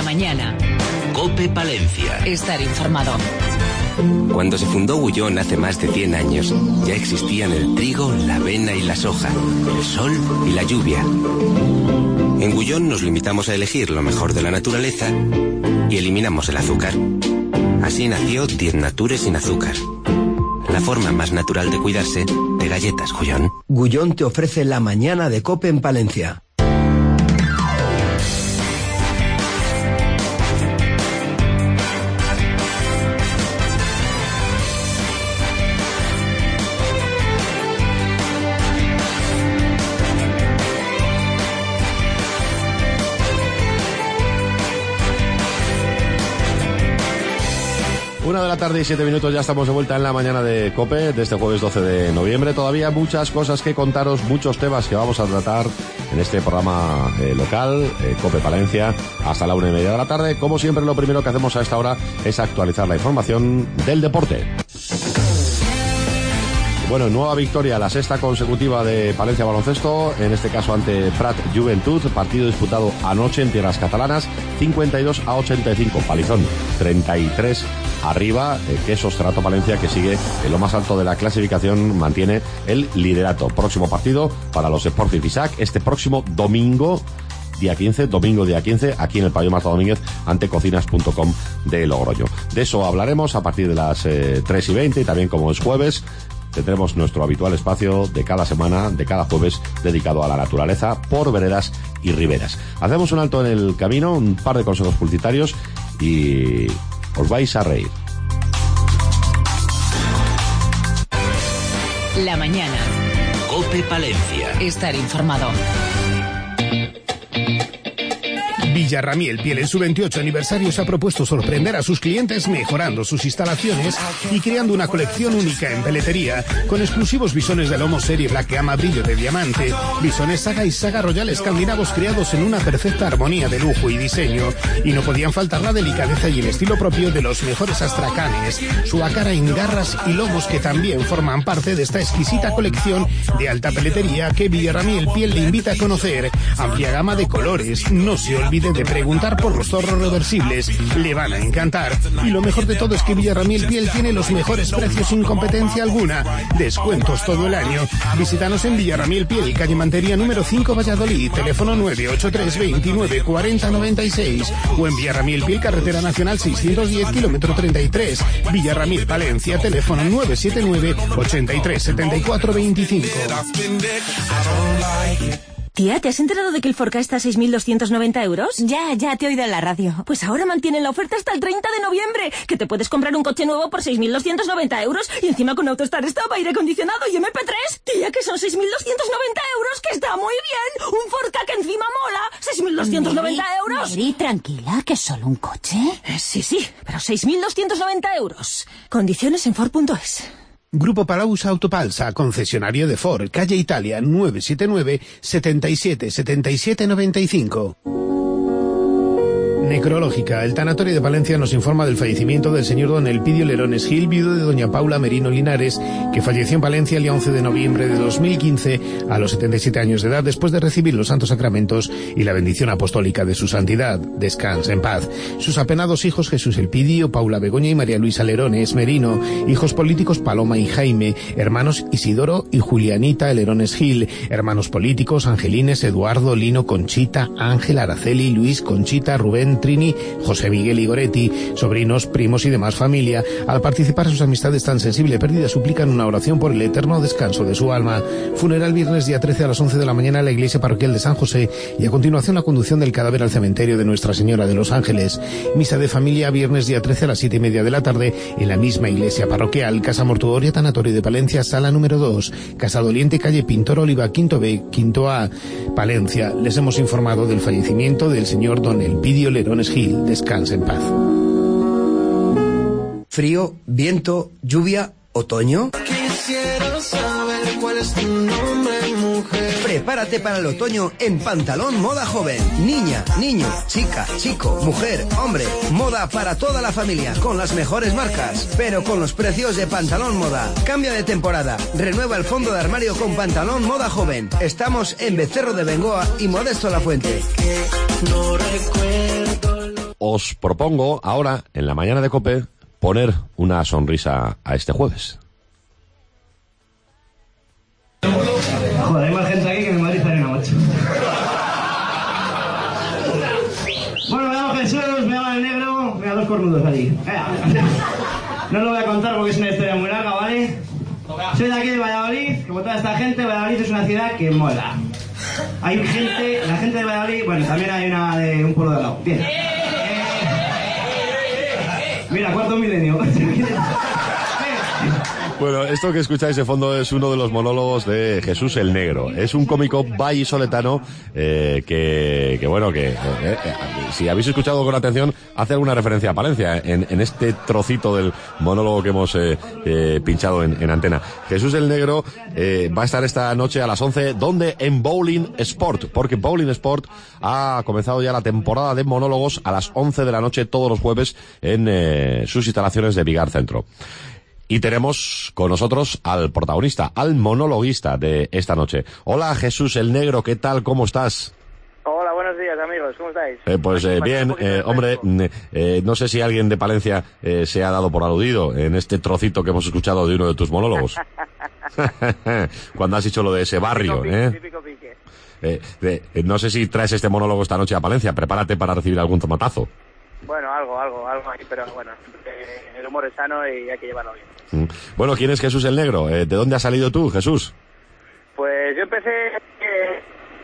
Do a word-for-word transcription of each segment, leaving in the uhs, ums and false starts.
mañana. COPE Palencia. Estar informado. Cuando se fundó Gullón hace más de cien años, ya existían el trigo, la avena y la soja, el sol y la lluvia. En Gullón nos limitamos a elegir lo mejor de la naturaleza y eliminamos el azúcar. Así nació Diez Nature sin azúcar. La forma más natural de cuidarse de galletas Gullón. Gullón te ofrece la mañana de COPE en Palencia. Una de la tarde y siete minutos, ya estamos de vuelta en la mañana de COPE de este jueves doce de noviembre. Todavía muchas cosas que contaros, muchos temas que vamos a tratar en este programa eh, local, eh, COPE Palencia, hasta la una y media de la tarde. Como siempre, lo primero que hacemos a esta hora es actualizar la información del deporte. Bueno, nueva victoria, la sexta consecutiva de Palencia Baloncesto, en este caso ante Prat Juventud, partido disputado anoche en tierras catalanas, cincuenta y dos a ochenta y cinco, palizón, treinta y tres arriba, eh, Quesos Trato Palencia, que sigue en lo más alto de la clasificación, mantiene el liderato. Próximo partido para los Sporting Fisac, este próximo domingo, día quince, domingo día quince, aquí en el Pabellón Marta Domínguez, ante cocinas punto com de Logroño. De eso hablaremos a partir de las eh, tres y veinte, y también, como es jueves, tendremos nuestro habitual espacio de cada semana, de cada jueves, dedicado a la naturaleza por veredas y riberas. Hacemos un alto en el camino, un par de consejos publicitarios y os vais a reír. La mañana. COPE Palencia. Estar informado. Villarramiel Piel en su veintiocho aniversario se ha propuesto sorprender a sus clientes mejorando sus instalaciones y creando una colección única en peletería con exclusivos bisones de lomo serie Black Gamma brillo de diamante, bisones Saga y Saga Royal escandinavos creados en una perfecta armonía de lujo y diseño, y no podían faltar la delicadeza y el estilo propio de los mejores astracanes, su acara en garras y lomos, que también forman parte de esta exquisita colección de alta peletería que Villarramiel Piel le invita a conocer. Amplia gama de colores, no se olvide de preguntar por los zorros reversibles, le van a encantar. Y lo mejor de todo es que Villarramiel Piel tiene los mejores precios sin competencia alguna, descuentos todo el año. Visítanos en Villarramiel Piel, calle Mantería número cinco, Valladolid, teléfono nueve ocho tres veintinueve cuarenta noventa y seis, o en Villarramiel Piel, carretera nacional seiscientos diez, kilómetro treinta y tres, Villarramiel Palencia, teléfono nueve siete nueve ochenta y tres setenta y cuatro veinticinco. Tía, ¿te has enterado de que el Ford Ka está a seis mil doscientos noventa euros? Ya, ya te he oído en la radio. Pues ahora mantienen la oferta hasta el treinta de noviembre, que te puedes comprar un coche nuevo por seis mil doscientos noventa euros y encima con AutoStar Stop, aire acondicionado y eme pe tres. Tía, que son seis mil doscientos noventa euros, que está muy bien. Un Ford Ka que encima mola. seis mil doscientos noventa euros. Mary, tranquila, que es solo un coche. Eh, sí, sí, pero seis mil doscientos noventa euros. Condiciones en Ford punto es. Grupo Palausa Autopalsa, concesionario de Ford, calle Italia, nueve siete nueve setenta y siete setenta y siete noventa y cinco. Necrológica. El tanatorio de Palencia nos informa del fallecimiento del señor don Elpidio Lerones Gil, viudo de doña Paula Merino Linares, que falleció en Palencia el día once de noviembre de dos mil quince a los setenta y siete años de edad, después de recibir los santos sacramentos y la bendición apostólica de su santidad. Descansa en paz. Sus apenados hijos Jesús Elpidio, Paula Begoña y María Luisa Lerones Merino, hijos políticos Paloma y Jaime, hermanos Isidoro y Julianita Lerones Gil, hermanos políticos Angelines, Eduardo, Lino, Conchita, Ángel, Araceli, Luis, Conchita, Rubén, Trini, José Miguel y Goretti, sobrinos, primos y demás familia. Al participar a sus amistades tan sensible pérdida, suplican una oración por el eterno descanso de su alma. Funeral viernes día trece a las once de la mañana en la iglesia parroquial de San José, y a continuación la conducción del cadáver al cementerio de Nuestra Señora de los Ángeles. Misa de familia viernes día trece a las siete y media de la tarde en la misma iglesia parroquial. Casa Mortuoria Tanatorio de Palencia, sala número dos, Casa Doliente, calle Pintor Oliva, quinto B, quinto A, Palencia. Les hemos informado del fallecimiento del señor don Elpidio Lerones Gil. Descanse en paz. Frío, viento, lluvia, otoño. Quisiera saber cuál es tu nombre, mujer. Prepárate para el otoño en Pantalón Moda Joven. Niña, niño, chica, chico, mujer, hombre. Moda para toda la familia, con las mejores marcas, pero con los precios de Pantalón Moda. Cambia de temporada. Renueva el fondo de armario con Pantalón Moda Joven. Estamos en Becerro de Bengoa y Modesto La Fuente. No recuerdo. os propongo ahora, en la mañana de COPE, poner una sonrisa a este jueves. Joder, hay más gente aquí que en Madrid Arena, macho. Bueno, me llamo Jesús, me llamo el negro, me da dos cornudos allí. No lo voy a contar porque es una historia muy larga, ¿vale? Soy de aquí de Valladolid, como toda esta gente, Valladolid es una ciudad que mola. Hay gente, la gente de Valladolid, bueno, también hay una de un pueblo de al lado. Bien. Mira, cuarto milenio. Bueno, esto que escucháis de fondo es uno de los monólogos de Jesús el Negro. Es un cómico vallisoletano eh, que, que, bueno, que eh, eh, si habéis escuchado con atención, hace alguna referencia a Palencia en, en este trocito del monólogo que hemos eh, eh, pinchado en, en antena. Jesús el Negro eh, va a estar esta noche a las once, ¿dónde? En Bowling Sport, porque Bowling Sport ha comenzado ya la temporada de monólogos a las once de la noche todos los jueves en eh, sus instalaciones de Vigar Centro. Y tenemos con nosotros al protagonista, al monologuista de esta noche. Hola Jesús el Negro, ¿qué tal? ¿Cómo estás? Hola, buenos días amigos, ¿cómo estáis? Eh, pues eh, bien, eh, hombre, eh, no sé si alguien de Palencia eh, se ha dado por aludido en este trocito que hemos escuchado de uno de tus monólogos. Cuando has dicho lo de ese barrio, típico ¿eh? Típico pique. Eh, eh, no sé si traes este monólogo esta noche a Palencia, prepárate para recibir algún tomatazo. Bueno, algo, algo, algo ahí, pero bueno, eh, el humor es sano y hay que llevarlo bien. Bueno, ¿quién es Jesús el Negro? Eh, ¿De dónde has salido tú, Jesús? Pues yo empecé... Eh...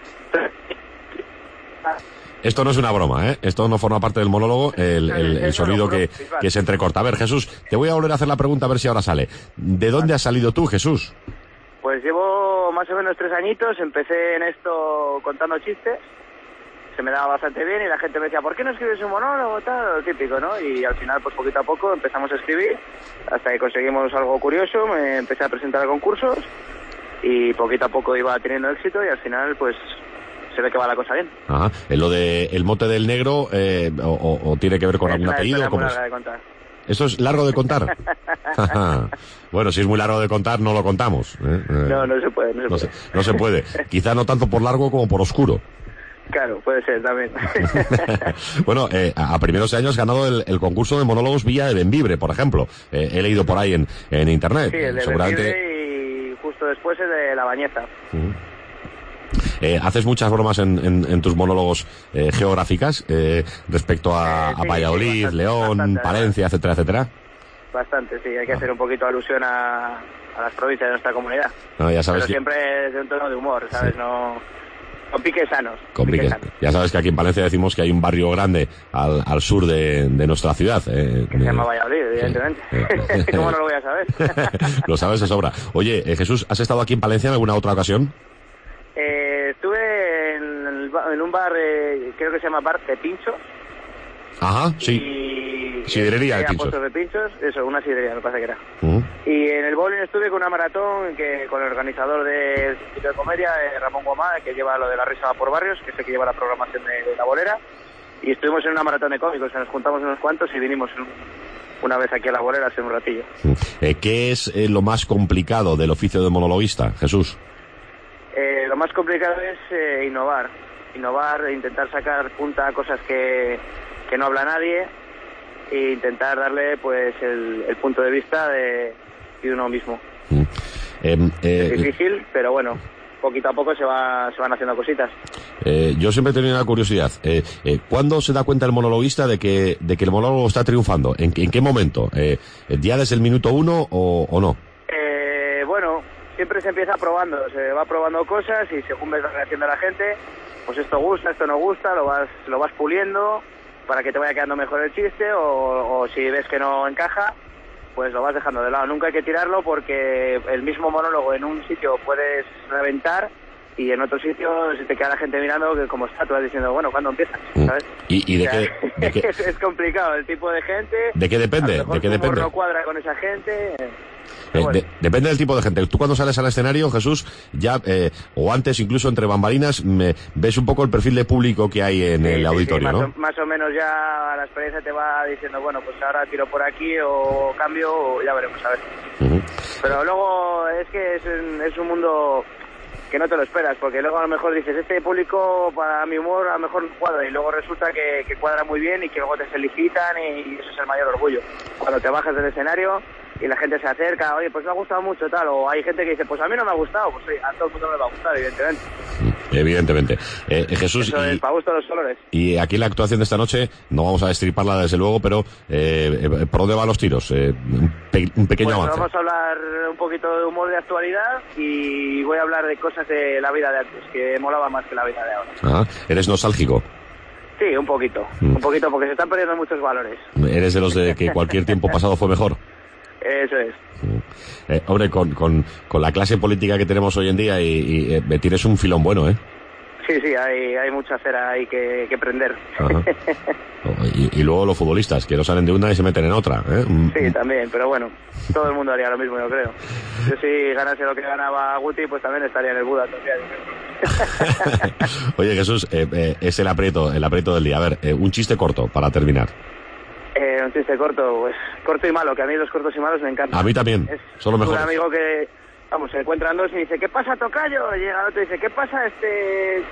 Esto no es una broma, ¿eh? Esto no forma parte del monólogo, el, el, el sonido que, que se entrecorta. A ver, Jesús, te voy a volver a hacer la pregunta a ver si ahora sale. ¿De dónde has salido tú, Jesús? Pues llevo más o menos tres añitos, empecé en esto contando chistes. Se me daba bastante bien y la gente me decía, ¿por qué no escribes un monólogo? Tal, lo típico, ¿no? Y al final, pues poquito a poco empezamos a escribir hasta que conseguimos algo curioso, me empecé a presentar a concursos y poquito a poco iba teniendo éxito y al final, pues, se ve que va la cosa bien. Ajá. ¿Lo de el mote del negro eh, o, o tiene que ver con es algún apellido? ¿Cómo es? De contar. ¿Eso es largo de contar? Bueno, si es muy largo de contar, no lo contamos. ¿eh? No, no se puede, no se no puede. Se, no se puede. Quizá no tanto por largo como por oscuro. Claro, puede ser también. Bueno, eh, a primeros de años has ganado el, el concurso de monólogos Villa de Bembibre, por ejemplo. Eh, he leído por ahí en, en internet. Sí, el de Seguramente... Bembibre y justo después el de La Bañeza. Uh-huh. Eh, haces muchas bromas en, en, en tus monólogos eh, geográficas eh, respecto a, eh, sí, a Valladolid, sí, bastante, León, bastante, Palencia, etcétera, etcétera. Bastante, sí, hay que hacer un poquito alusión a, a las provincias de nuestra comunidad. No, ya sabes Pero que... siempre es de un tono de humor, ¿sabes? Sí. No... Con piques sanos. Con piques. Piques sanos. Ya sabes que aquí en Palencia decimos que hay un barrio grande al, al sur de, de nuestra ciudad. Eh, que se llama Valladolid, evidentemente. Sí. ¿Cómo no lo voy a saber? Lo sabes de sobra. Oye, eh, Jesús, ¿has estado aquí en Palencia en alguna otra ocasión? Eh, estuve en, el, en un bar, eh, creo que se llama Bar de Pinchos. Ajá, sí. Y, sidrería de Pinchos. Pinchos. de Pinchos, eso, una sidrería, me parece que era. Uh-huh. Y en el bowling estuve con una maratón que con el organizador del Circuito de Comedia, eh, Ramón Guamá, que lleva lo de la risa por barrios, que es el que lleva la programación de, de la bolera. Y estuvimos en una maratón de cómicos, o sea, nos juntamos unos cuantos y vinimos un, una vez aquí a la bolera hace un ratillo. Eh, ¿Qué es eh, lo más complicado del oficio de monologuista, Jesús? Eh, lo más complicado es eh, innovar. Innovar, intentar sacar punta a cosas que, que no habla nadie e intentar darle pues el, el punto de vista de, de uno mismo. Mm. Eh, eh, es difícil, pero bueno, poquito a poco se va se van haciendo cositas. Eh, yo siempre he tenido una curiosidad. Eh, eh, ¿Cuándo se da cuenta el monologuista de que de que el monólogo está triunfando? ¿En, en qué momento? Eh, ¿Ya desde el minuto uno o, o no? Eh, bueno, siempre se empieza probando. Se va probando cosas y según ves la reacción de la gente, pues esto gusta, esto no gusta, lo vas lo vas puliendo para que te vaya quedando mejor el chiste o, o si ves que no encaja, pues lo vas dejando de lado. Nunca hay que tirarlo porque el mismo monólogo en un sitio puedes reventar y en otro sitio se te queda la gente mirando que como está, tú vas diciendo, bueno, ¿cuándo empiezas? ¿Sabes? ¿Y, y de, o sea, qué, de qué? Es, es complicado el tipo de gente. ¿De qué depende? A lo mejor ¿De qué tu humor depende? no cuadra con esa gente. Eh, bueno. de, depende del tipo de gente. Tú cuando sales al escenario, Jesús, ya, eh, o antes incluso entre bambalinas, me, ves un poco el perfil de público que hay en sí, el sí, auditorio, sí, más ¿no? O, más o menos ya la experiencia te va diciendo, bueno, pues ahora tiro por aquí o cambio o ya veremos, a ver. Uh-huh. Pero luego es que es un, es un mundo que no te lo esperas, porque luego a lo mejor dices, este público para mi humor a lo mejor no cuadra, y luego resulta que, que cuadra muy bien y que luego te felicitan y, y eso es el mayor orgullo. Cuando te bajas del escenario y la gente se acerca, oye, pues me ha gustado mucho tal, o hay gente que dice, pues a mí no me ha gustado, pues sí, a todo el mundo no le va a gustar, evidentemente. Evidentemente. Eh, Jesús, eso es, para gusto de los colores. Y aquí la actuación de esta noche, no vamos a destriparla desde luego, pero eh, ¿por dónde van los tiros? Eh, un, pe un pequeño pues avance. Vamos a hablar un poquito de humor de actualidad y voy a hablar de cosas de la vida de antes, que molaba más que la vida de ahora. Ah, ¿eres nostálgico? Sí, un poquito, mm. un poquito, porque se están perdiendo muchos valores. ¿Eres de los de que cualquier tiempo pasado fue mejor? Eso es. Eh, hombre, con, con, con la clase política que tenemos hoy en día y, y eh, tienes un filón bueno, ¿eh? Sí, sí, hay, hay mucha cera ahí que, que prender. y, y luego los futbolistas, que no salen de una y se meten en otra, ¿eh? Sí, también, pero bueno, todo el mundo haría lo mismo, yo creo. Yo si ganase lo que ganaba Guti, pues también estaría en el Buda todavía. Oye, Jesús, eh, eh, es el aprieto, el aprieto del día. A ver, eh, un chiste corto para terminar. Eh, un chiste corto, pues corto y malo, que a mí los cortos y malos me encantan. A mí también, es son los mejores. Un amigo que, vamos, se encuentran dos y dice, ¿qué pasa, tocayo? Y llega el otro y dice, ¿qué pasa este...?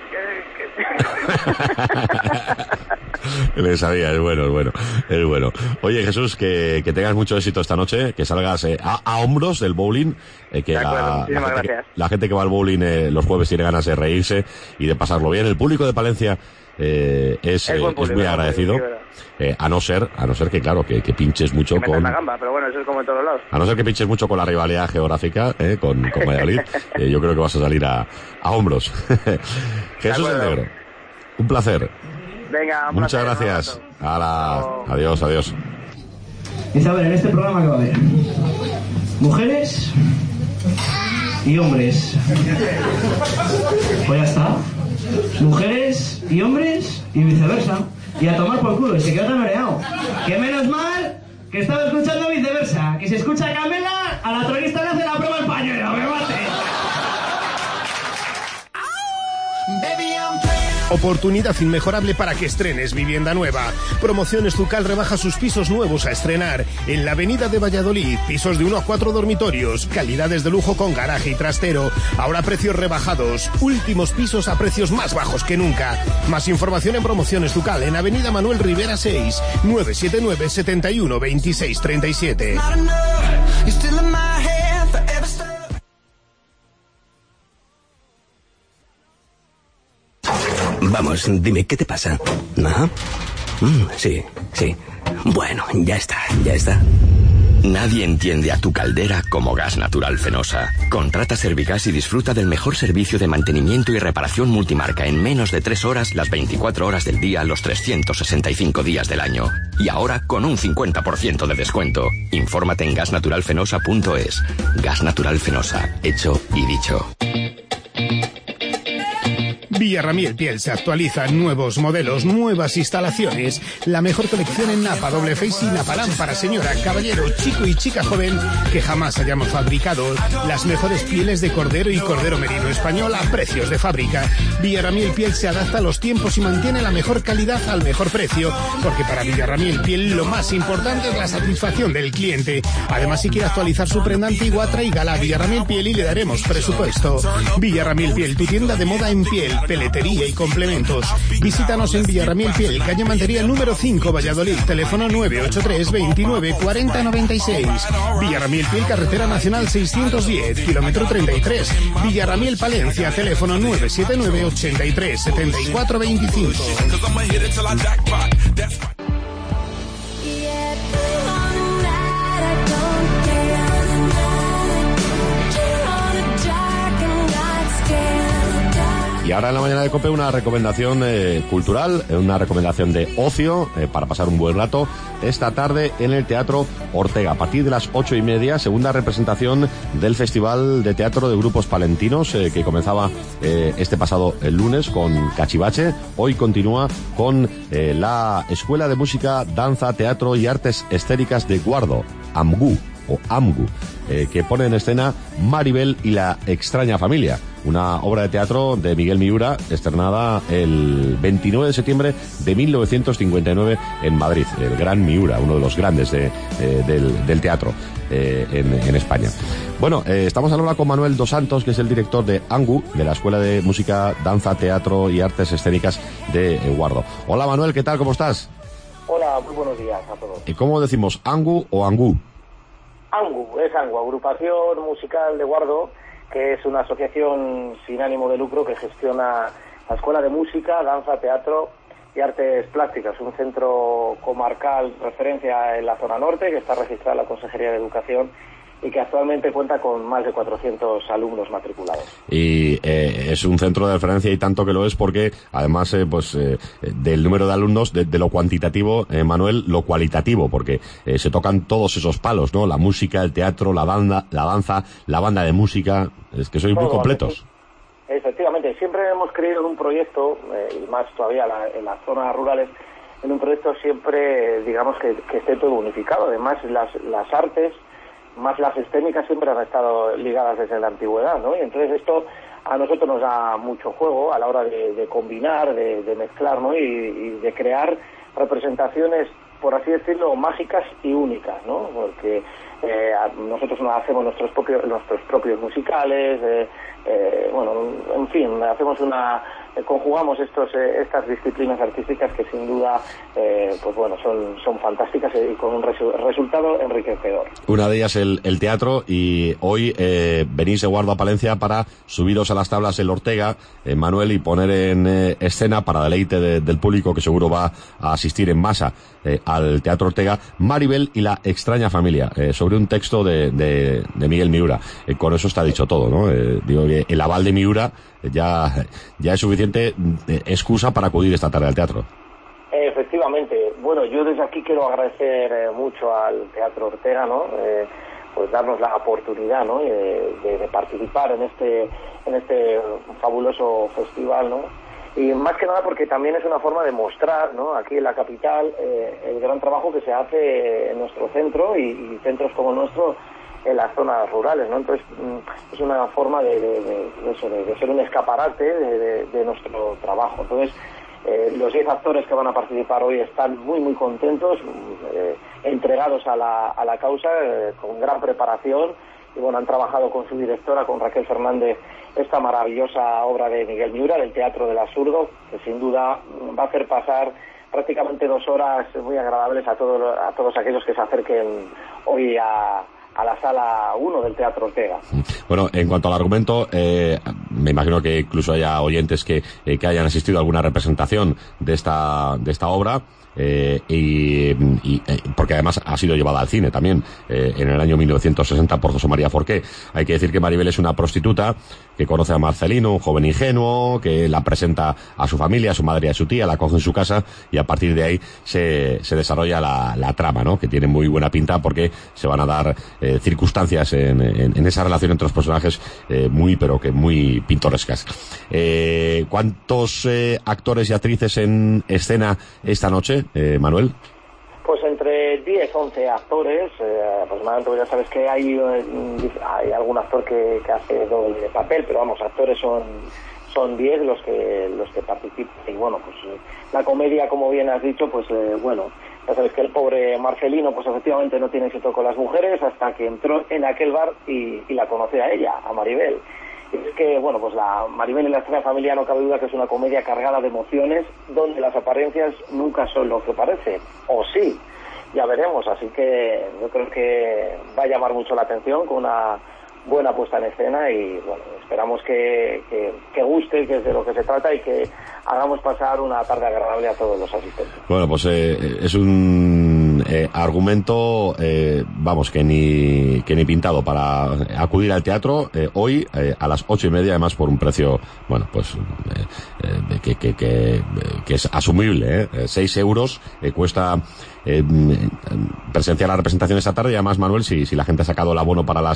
Le sabía, es bueno, es bueno, es bueno. Oye, Jesús, que, que tengas mucho éxito esta noche, que salgas eh, a, a hombros del bowling, eh, que de acuerdo, la, muchísimas la, gente gracias. Que, la gente que va al bowling eh, los jueves tiene ganas de reírse y de pasarlo bien. El público de Palencia eh, es, eh, público, es muy agradecido, público, eh, a no ser, a no ser que claro, que, que pinches mucho que con la gamba, pero bueno, eso es como en todos lados. A no ser que pinches mucho con la rivalidad geográfica, eh, con, con Valladolid, eh, yo creo que vas a salir a, a hombros. Jesús el Negro, un placer. Venga, un muchas placer, gracias. A la... Adiós, adiós. Y a ver, en este programa que va a haber mujeres y hombres. Pues ya está. Mujeres y hombres y viceversa. Y a tomar por culo, y se quedó tan mareado. Que menos mal que estaba escuchando viceversa. Que si escucha a Camela, a la tronista le hace la prueba al pañuelo. ¡Me mate! Oportunidad inmejorable para que estrenes vivienda nueva. Promociones Zucal rebaja sus pisos nuevos a estrenar en la avenida de Valladolid. Pisos de uno a cuatro dormitorios, calidades de lujo con garaje y trastero. Ahora precios rebajados. Últimos pisos a precios más bajos que nunca. Más información en Promociones Zucal en avenida Manuel Rivera seis, nueve siete nueve, setenta y uno, veintiséis, treinta y siete. Vamos, dime, ¿qué te pasa? ¿No? Mm, sí, sí. Bueno, ya está, ya está. Nadie entiende a tu caldera como Gas Natural Fenosa. Contrata Servigas y disfruta del mejor servicio de mantenimiento y reparación multimarca en menos de tres horas, las veinticuatro horas del día, los trescientos sesenta y cinco días del año. Y ahora con un cincuenta por ciento de descuento. Infórmate en gas natural fenosa punto es. Gas Natural Fenosa. Hecho y dicho. Villarramiel Piel se actualiza, nuevos modelos, nuevas instalaciones, la mejor colección en napa, doble face y napalán para señora, caballero, chico y chica joven que jamás hayamos fabricado, las mejores pieles de cordero y cordero merino español a precios de fábrica. Villarramiel Piel se adapta a los tiempos y mantiene la mejor calidad al mejor precio, porque para Villarramiel Piel lo más importante es la satisfacción del cliente. Además, si quiere actualizar su prenda antigua, tráigala a Villarramiel Piel y le daremos presupuesto. Villarramiel Piel, tu tienda de moda en piel, peletería y complementos. Visítanos en Villarramiel Piel, calle Mantería número cinco, Valladolid, teléfono nueve ocho tres, veintinueve, cuarenta, noventa y seis. Villarramiel Piel, carretera nacional seiscientos diez, kilómetro treinta y tres. Villarramiel Palencia, teléfono nueve siete nueve, ochenta y tres, setenta y cuatro, veinticinco. Y ahora en la mañana de COPE una recomendación eh, cultural, una recomendación de ocio eh, para pasar un buen rato esta tarde en el Teatro Ortega. A partir de las ocho y media, segunda representación del Festival de Teatro de Grupos Palentinos eh, que comenzaba eh, este pasado el lunes con Cachivache. Hoy continúa con eh, la Escuela de Música, Danza, Teatro y Artes Escénicas de Guardo, AMGU. o AMGU, eh, que pone en escena Maribel y la extraña familia, una obra de teatro de Miguel Miura, estrenada el veintinueve de septiembre de mil novecientos cincuenta y nueve en Madrid. El gran Miura, uno de los grandes de, eh, del, del teatro eh, en, en España. Bueno, eh, estamos hablando con Manuel Dos Santos, que es el director de AMGU, de la Escuela de Música, Danza, Teatro y Artes Escénicas de eh, Guardo. Hola Manuel, ¿qué tal? ¿Cómo estás? Hola, muy buenos días a todos. ¿Y cómo decimos, AMGU o AMGU? AMGU, es AMGU, Agrupación Musical de Guardo, que es una asociación sin ánimo de lucro que gestiona la Escuela de Música, Danza, Teatro y Artes Plásticas, un centro comarcal referencia en la zona norte que está registrado en la Consejería de Educación y que actualmente cuenta con más de cuatrocientos alumnos matriculados. Y eh, es un centro de referencia, y tanto que lo es, porque además eh, pues eh, del número de alumnos, de, de lo cuantitativo, eh, Manuel, lo cualitativo, porque eh, se tocan todos esos palos, ¿no? La música, el teatro, la banda, la danza, la banda de música, es que sois muy completos. Efectivamente, siempre hemos creído en un proyecto, eh, y más todavía la, en las zonas rurales, en un proyecto siempre, digamos, que, que esté todo unificado. Además, las, las artes, más las escénicas, siempre han estado ligadas desde la antigüedad, ¿no? Y entonces esto a nosotros nos da mucho juego a la hora de, de combinar, de, de mezclar, ¿no? Y, y de crear representaciones, por así decirlo, mágicas y únicas, ¿no? Porque eh, nosotros hacemos nuestros propios nuestros propios musicales, eh, eh, bueno, en fin, hacemos una eh, conjugamos estos eh, estas disciplinas artísticas que sin duda eh, pues bueno, son son fantásticas y con un resu resultado enriquecedor. Una de ellas el, el teatro, y hoy eh, venís de Guardo a Palencia para subiros a las tablas el Ortega, eh, Manuel, y poner en eh, escena, para deleite de, del público que seguro va a asistir en masa eh, al Teatro Ortega, Maribel y la extraña familia, eh, sobre un texto de, de, de Miguel Miura. Eh, con eso está dicho todo, ¿no? Eh, digo que el aval de Miura ya, ya es suficiente eh, excusa para acudir esta tarde al teatro. Efectivamente. Bueno, yo desde aquí quiero agradecer eh, mucho al Teatro Ortega, ¿no? Eh, pues darnos la oportunidad, ¿no? De, de, de participar en este en este fabuloso festival, ¿no? Y más que nada porque también es una forma de mostrar, ¿no? Aquí en la capital eh, el gran trabajo que se hace en nuestro centro y, y centros como el nuestro en las zonas rurales, ¿no? Entonces es una forma de, de, de, de, eso, de, de ser un escaparate de, de, de nuestro trabajo. Entonces eh, los diez actores que van a participar hoy están muy muy contentos, eh, entregados a la, a la causa, eh, con gran preparación, y bueno, han trabajado con su directora, con Raquel Fernández, esta maravillosa obra de Miguel Miura, del Teatro del Absurdo, que sin duda va a hacer pasar prácticamente dos horas muy agradables a todos a todos aquellos que se acerquen hoy a a la sala uno del Teatro Ortega. Bueno, en cuanto al argumento, eh, me imagino que incluso haya oyentes que, eh, que hayan asistido a alguna representación de esta, de esta obra. Eh, y, y eh, porque además ha sido llevada al cine también eh, en el año mil novecientos sesenta por José María Forqué. Hay que decir que Maribel es una prostituta que conoce a Marcelino, un joven ingenuo, que la presenta a su familia, a su madre y a su tía, la coge en su casa, y a partir de ahí se, se desarrolla la, la trama, ¿no? Que tiene muy buena pinta porque se van a dar eh, circunstancias en, en, en esa relación entre los personajes eh, muy, pero que muy pintorescas. Eh, ¿Cuántos eh, actores y actrices en escena esta noche, Eh, Manuel? Pues entre diez, once actores, eh, aproximadamente, pues ya sabes que hay, eh, hay algún actor que, que hace doble de papel, pero vamos, actores son son diez los que los que participan. Y bueno, pues eh, la comedia, como bien has dicho, pues eh, bueno, ya sabes que el pobre Marcelino, pues efectivamente no tiene éxito con las mujeres hasta que entró en aquel bar y, y la conoce a ella, a Maribel. Es que, bueno, pues la Maribel y la extraña familia, no cabe duda que es una comedia cargada de emociones, donde las apariencias nunca son lo que parece, o sí, ya veremos, así que yo creo que va a llamar mucho la atención, con una buena puesta en escena, y bueno, esperamos que, que, que guste, que es de lo que se trata, y que hagamos pasar una tarde agradable a todos los asistentes. Bueno, pues eh, es un eh, argumento, eh, vamos, que ni que ni pintado para acudir al teatro eh, hoy eh, a las ocho y media, además por un precio, bueno, pues eh, eh, que, que, que, que es asumible, ¿eh? seis euros eh, cuesta eh, presenciar la representación esta tarde, y además, Manuel, si, si la gente ha sacado el abono para las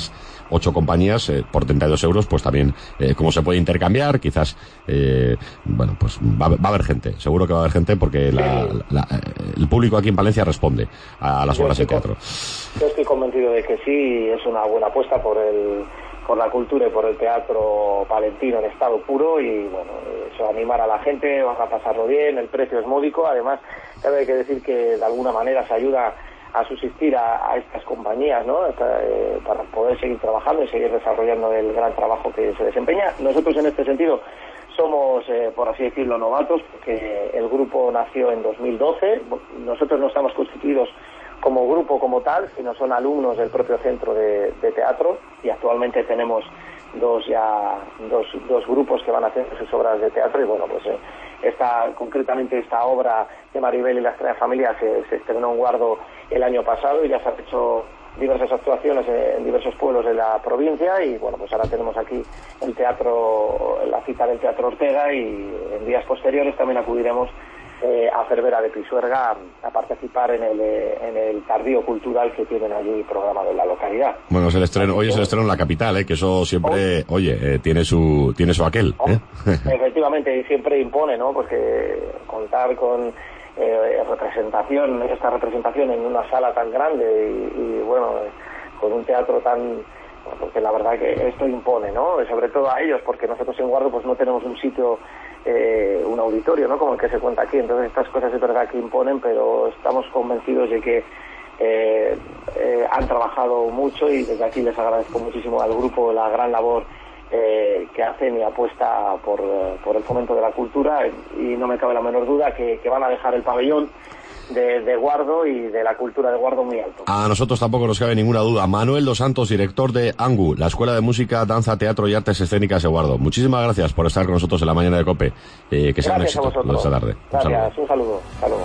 ocho compañías eh, por treinta y dos euros, pues también, eh, como se puede intercambiar, quizás, eh, bueno, pues va, va a haber gente, seguro que va a haber gente porque la, la, el público aquí en Palencia responde a, a las obras de teatro. Yo estoy convencido de que sí, es una buena apuesta por el por la cultura y por el teatro palentino en estado puro, y bueno, eso, animar a la gente, van a pasarlo bien, el precio es módico, además hay que decir que de alguna manera se ayuda a subsistir a, a estas compañías, ¿no? Esta, eh, para poder seguir trabajando y seguir desarrollando el gran trabajo que se desempeña. Nosotros en este sentido somos, eh, por así decirlo, novatos, porque el grupo nació en dos mil doce, nosotros no estamos constituidos como grupo como tal, sino son alumnos del propio centro de, de teatro, y actualmente tenemos dos ya dos, dos grupos que van a hacer sus obras de teatro, y bueno, pues eh, esta, concretamente esta obra de Maribel y las tres familias se, se estrenó en Guardo el año pasado y ya se han hecho diversas actuaciones en diversos pueblos de la provincia, y bueno, pues ahora tenemos aquí el teatro, la cita del Teatro Ortega, y en días posteriores también acudiremos Eh, a Cervera de Pisuerga a participar en el, eh, en el tardío cultural que tienen allí programado en la localidad. Bueno, es el estreno, hoy es el estreno en la capital, ¿eh? Que eso siempre, oh. oye, eh, tiene su tiene su aquel. ¿eh? Oh, efectivamente, y siempre impone, ¿no? Porque contar con eh, representación, esta representación en una sala tan grande y, y bueno, con un teatro tan... porque la verdad que esto impone, ¿no? Sobre todo a ellos, porque nosotros en Guardo pues no tenemos un sitio, eh, un auditorio, ¿no? Como el que se cuenta aquí. Entonces estas cosas es verdad que imponen, pero estamos convencidos de que eh, eh, han trabajado mucho, y desde aquí les agradezco muchísimo al grupo la gran labor eh, que hacen y apuesta por, por el fomento de la cultura, y no me cabe la menor duda que, que van a dejar el pabellón De, de Guardo y de la cultura de Guardo muy alto. A nosotros tampoco nos cabe ninguna duda. Manuel Dos Santos, director de ANGU, la Escuela de Música, Danza, Teatro y Artes Escénicas de Guardo. Muchísimas gracias por estar con nosotros en la mañana de COPE. Eh, que sea un éxito toda esta tarde. Gracias, un saludo. Un saludo.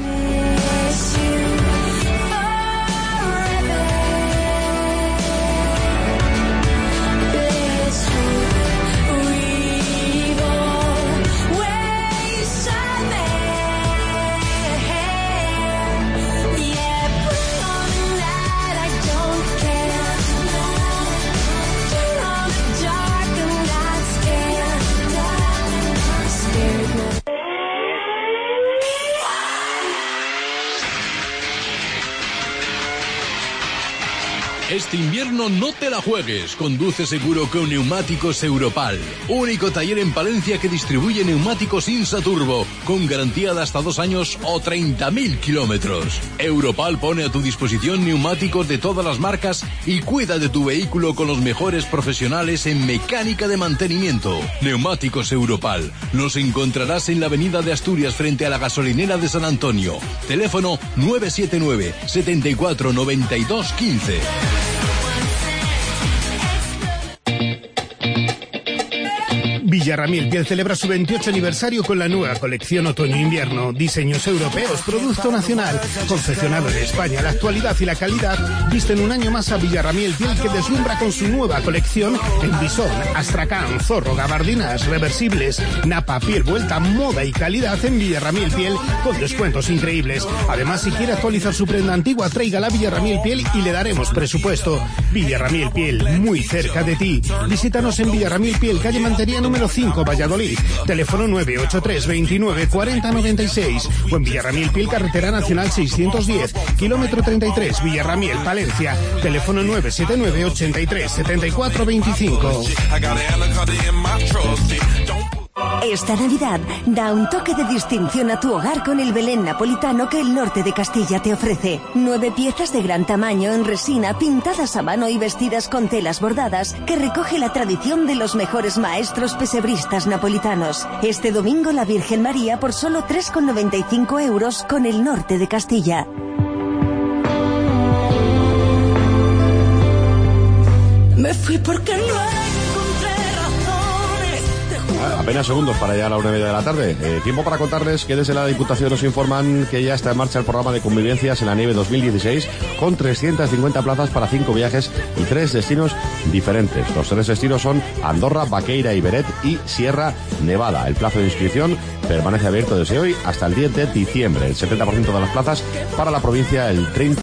Este invierno no te la juegues. Conduce seguro con Neumáticos Europal. Único taller en Palencia que distribuye neumáticos Insa Turbo, con garantía de hasta dos años o treinta mil kilómetros. Europal pone a tu disposición neumáticos de todas las marcas y cuida de tu vehículo con los mejores profesionales en mecánica de mantenimiento. Neumáticos Europal. Nos encontrarás en la avenida de Asturias frente a la gasolinera de San Antonio. Teléfono nueve siete nueve, setenta y cuatro, noventa y dos, quince. Villarramiel Piel celebra su veintiocho aniversario con la nueva colección otoño-invierno. Diseños europeos, producto nacional, confeccionado en España. La actualidad y la calidad visten un año más a Villarramiel Piel, que deslumbra con su nueva colección en bisón, astracán, zorro, gabardinas, reversibles, napa, piel vuelta, moda y calidad en Villarramiel Piel con descuentos increíbles. Además, si quiere actualizar su prenda antigua, tráigala a Villarramiel Piel y le daremos presupuesto. Villarramiel Piel, muy cerca de ti. Visítanos en Villarramiel Piel, calle Mantería número cinco, Valladolid. Teléfono nueve ocho tres, veintinueve, cuarenta, noventa y seis. O en Villarramiel Piel, carretera nacional seiscientos diez, kilómetro treinta y tres, Villarramiel, Palencia. Teléfono nueve siete nueve, ochenta y tres, setenta y cuatro, veinticinco. Esta Navidad, da un toque de distinción a tu hogar con el Belén napolitano que el norte de Castilla te ofrece. Nueve piezas de gran tamaño en resina, pintadas a mano y vestidas con telas bordadas, que recoge la tradición de los mejores maestros pesebristas napolitanos. Este domingo la Virgen María por solo tres con noventa y cinco euros con el norte de Castilla. Me fui porque no... Apenas segundos para llegar a la una y media de la tarde. Eh, tiempo para contarles que desde la Diputación nos informan que ya está en marcha el programa de convivencias en la nieve dos mil dieciséis, con trescientas cincuenta plazas para cinco viajes y tres destinos diferentes. Los tres destinos son Andorra, Baqueira y Beret y Sierra Nevada. El plazo de inscripción permanece abierto desde hoy hasta el diez de diciembre. El setenta por ciento de las plazas para la provincia, el treinta